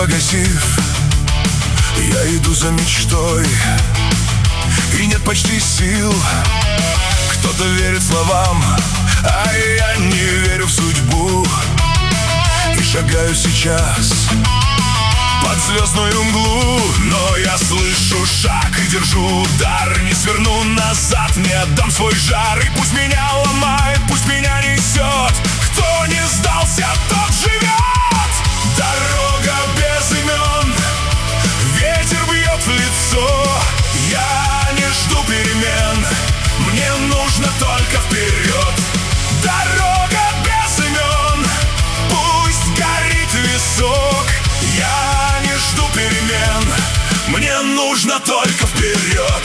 погасив, я иду за мечтой, и нет почти сил. Кто-то верит словам, а я не верю в судьбу. И шагаю сейчас под звездную мглу, но я слышу шаг и держу удар. Не сверну назад, не отдам свой жар. И пусть меня ломает, пусть меня несет, кто не сдался, тот живет. Дорога без имен, ветер бьет в лицо. Я не жду перемен, мне нужно только вперед. Дорога без имен, пусть горит висок. Я не жду перемен, мне нужно только вперед.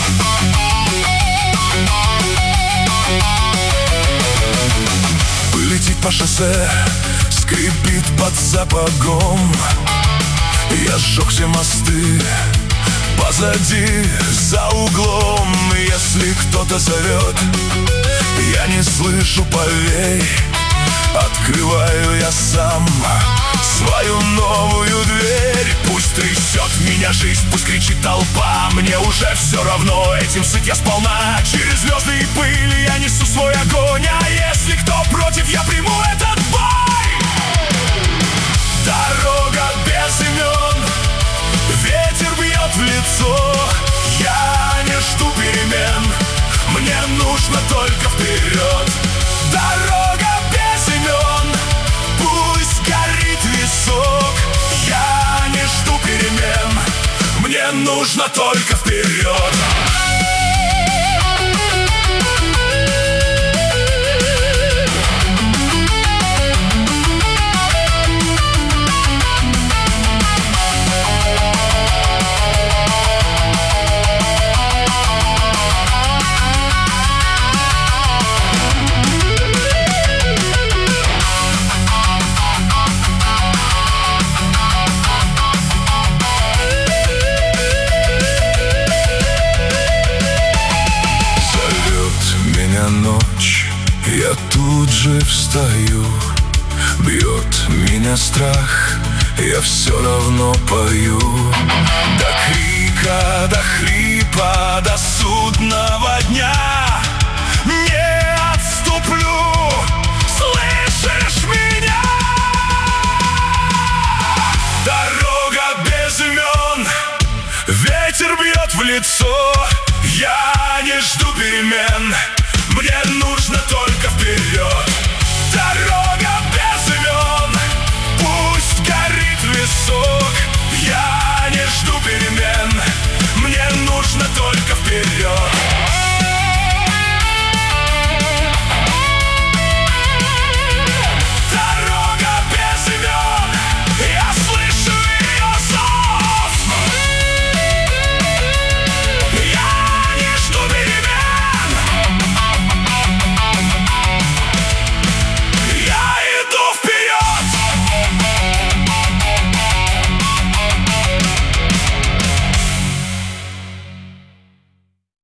Летит по шоссе, скрипит под сапогом. Я сжег все мосты позади, за углом. Если кто-то зовет, я не слышу, поверь. Открываю я сам свою новую дверь. Пусть трясет меня жизнь, пусть кричит толпа, мне уже все равно, этим сыт я сполна. Через звезды и пыль я несу свой огонь, а если кто против, я приму этот бой. Дорога без имен, ветер бьет в лицо. Я не жду перемен, мне нужно только вперед. Дорога без имен, пусть горит висок. Я не жду перемен, мне нужно только вперед. Ночь, я тут же встаю. Бьет меня страх, я все равно пою. До крика, до хрипа, до судного дня не отступлю, слышишь меня? Дорога без имен, ветер бьет в лицо. Я не жду перемен, мне нужно только вперед. Дорога